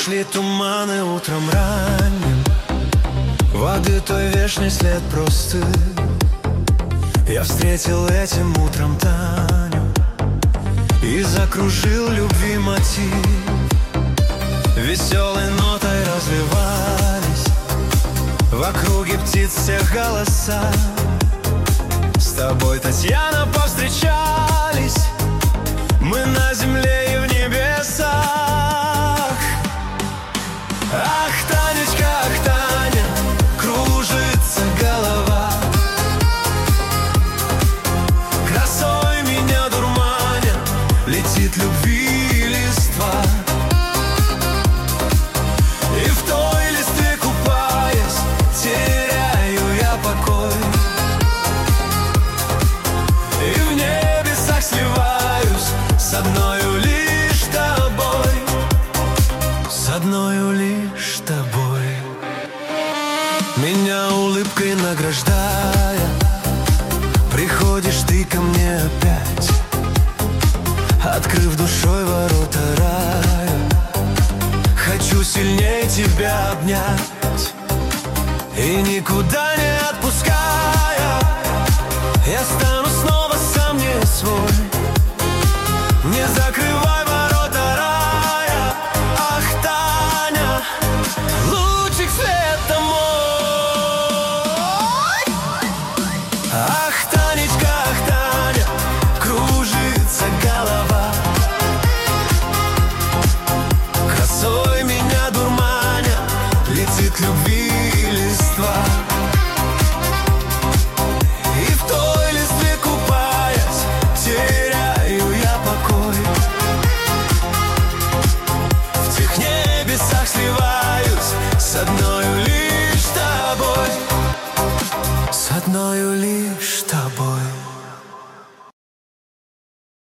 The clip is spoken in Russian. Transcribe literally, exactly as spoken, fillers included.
Ушли туманы утром ранним, воды той вечный след простыл. Я встретил этим утром Таню и закружил любви мотив. Веселой нотой разливались в округе птиц всех голоса. С тобой, Татьяна, повстречались мы на земле и в небесах. Ах, Танечка, ах, Таня, кружится голова, красой меня дурманя, летит любви листва. И в той листве купаясь, теряю я покой, и в небесах сливаюсь с одною лишь тобой, с одною лишь тобой. Меня улыбкой награждая, приходишь ты ко мне опять, открыв душой ворота рая. Хочу сильнее тебя обнять и никуда не отпуская, я стану